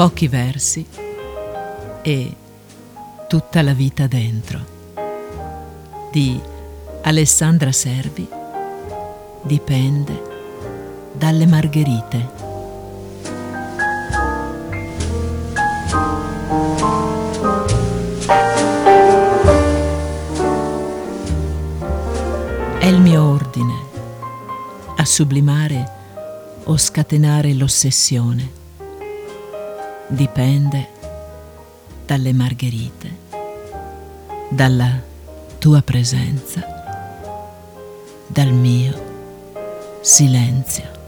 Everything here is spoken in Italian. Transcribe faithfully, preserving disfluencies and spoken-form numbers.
pochi versi e tutta la vita dentro, di Alessandra Servi, dipende dalle margherite. È il mio ordine a sublimare o scatenare l'ossessione. Dipende dalle margherite, dalla tua presenza, dal mio silenzio.